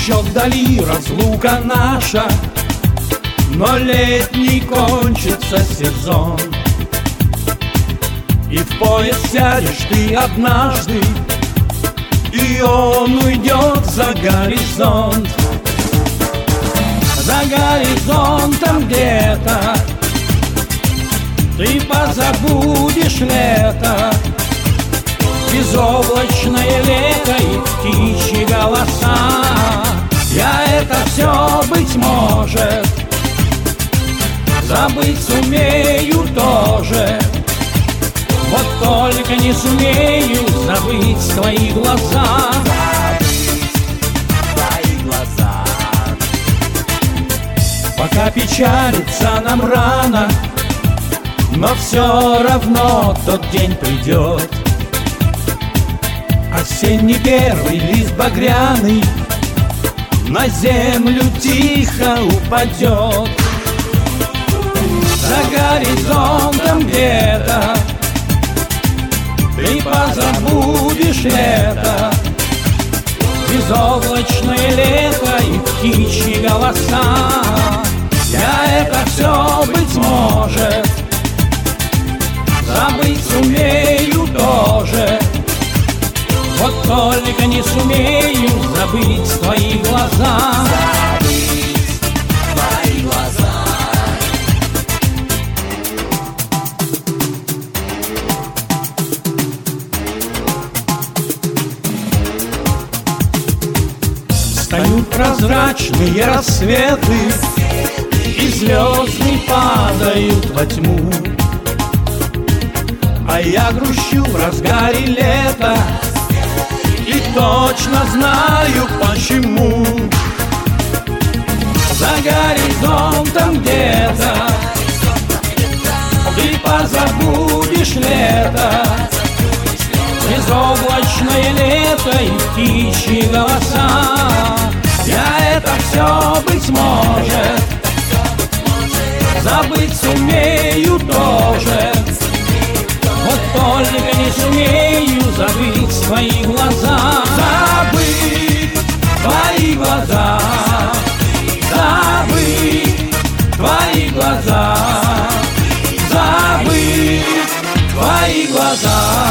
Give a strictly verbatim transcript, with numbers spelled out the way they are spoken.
Еще вдали разлука наша, но летний кончится сезон, и в поезд сядешь ты однажды, и он уйдет за горизонт. За горизонтом где-то ты позабудешь лето, безоблачное лето и птичьи голоса. Я это все, быть может, забыть сумею тоже, вот только не сумею забыть твои глаза. Твои глаза. Пока печалиться нам рано, но все равно тот день придет. Осенний первый лист багряный на землю тихо упадет. За горизонтом где-то ты позабудешь лето, безоблачное лето и птичьи голоса. Я это все, быть может, забыть сумею тоже, вот только не сумею забыть твои глаза. Забыть твои глаза. Встают прозрачные рассветы, и звезды падают во тьму, а я грущу в разгаре лета и точно знаю почему. За горизонтом где-то ты позабудешь лето, безоблачное лето и птичьи голоса. Я это все, быть может, забыть сумею тоже, вот только не сумею забыть твои глаза. Забыть твои глаза, забыть твои глаза, забыть твои глаза.